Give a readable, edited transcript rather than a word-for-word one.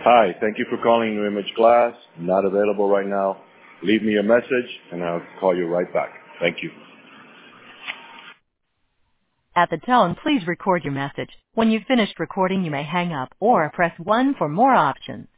Hi, thank you for calling New Image Glass. Not available right now. Leave me a message, and I'll call you right back. Thank you. At the tone, please record your message. When you've finished recording, you may hang up or press 1 for more options.